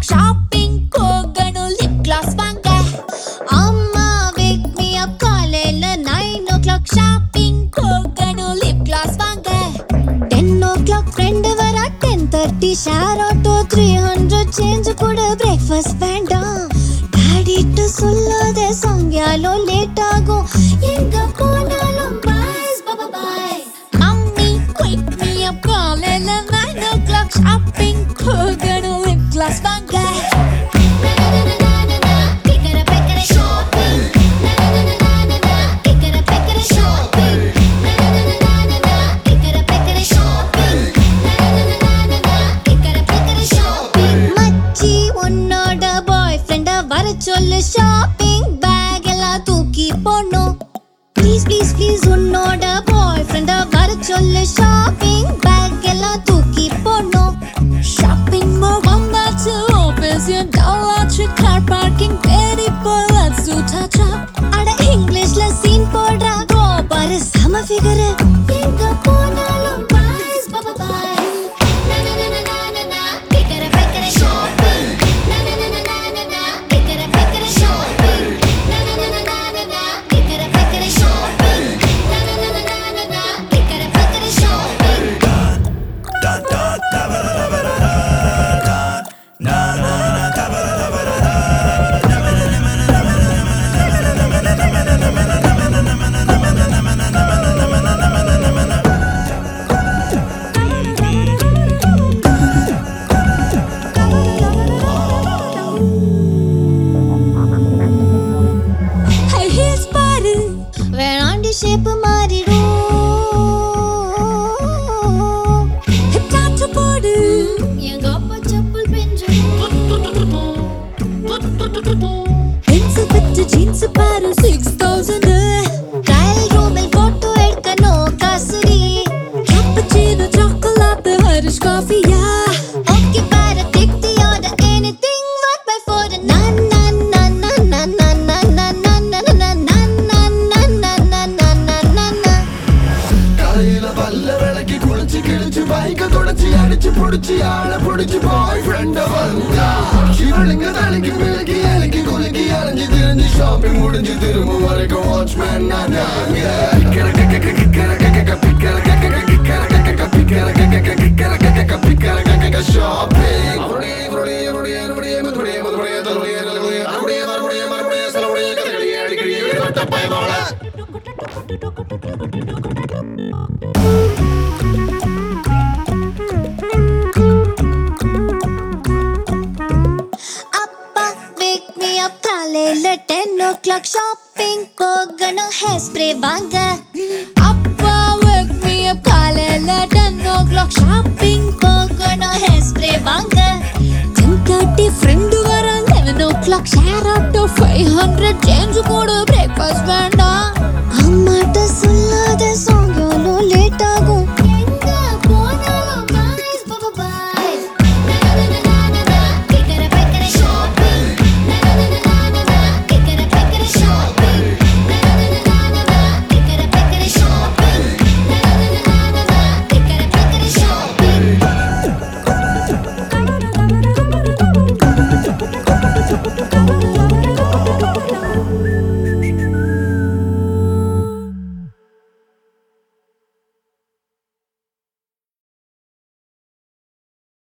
Shopping போகணும் lip gloss வாங்க. அம்மா wake me up காலையில 9 o'clock ஷாப்பிங் போகணும் லிப் கிளாஸ் வாங்க. 10 o'clock friend வரா 10:30 ஷேர் ஆட்டோ 300 சேஞ்ச் கூட பிரேக்ஃபாஸ்ட் வேண்டாம். டாடிட்டு சொல்லாத சாயங்காலம் லேட் ஆகும் எங்க போனாலும் பாய்ஸ் பாபா bye. Mummy wake me up காலையில 9 o'clock ஷாப்பிங் போகணும் லிப் கிளாஸ் வாங்க. சொல்லு ஷாப்பிங் பேக் எல்லாம் தூக்கி போடணும். ப்ளீஸ் ப்ளீஸ் ப்ளீஸ் உன்னோட பாய் ஃப்ரெண்ட வர சொல்லு ஷாப்பிங் பேக் எல்லாம் தூக்கி போடணும். ஷாப்பிங் மால் வந்தாச்சு ஆஃபீஸ் டல்லாச்சு கார் பார்க்கிங் தேடி போய் லெட்ஸ் டு டச் அப். அட இங்கிலீஷ்ல சீன் போடுறா கோ பாரு சம ஃபிகர் எங்க போனாலும் பாய்ஸ் பாபா பாய். ஷேப் மாறிடும் ஹிட்டாச்சு போடு எங்க அப்பா செப்பல் பெஞ்சிடும். பென்சில் வித்து ஜீன்ஸ் பாரு 6000 ட்ரையல் ரூமில் போட்டோ எடுக்கணும் காசுடி. கேப்பச்சினோ சாக்லேட் ஹரிஷ் காஃபியா ஓகே பாரு take the order anything what by far na na na na na na na na na na na na. பைக்க தொடச்சி அடிச்சு புடிச்சு ஆள புடிச்சு பாய் ஃப்ரெண்ட வந்தா இவளுங்க தலைக்கு விலகி இலக்கி குலுக்கி அலைஞ்சு திரிஞ்சு ஷாப்பிங் முடிஞ்சு திரும்ப வரைக்கும் வாட்ச்மேன் காலையில 10 o'clock ஷாப்பிங் போகணும் ஹேர் ஸ்ப்ரே வாங்க. அப்பா wake me up காலையில 10 o'clock ஷாப்பிங் போகணும் ஹேர் ஸ்ப்ரே வாங்க. 10:30 ஃப்ரெண்டு வர 11 o'clock ஷேர் ஆட்டோ 500 சேஞ்ச் கூட பிரேக்ஃபாஸ்ட்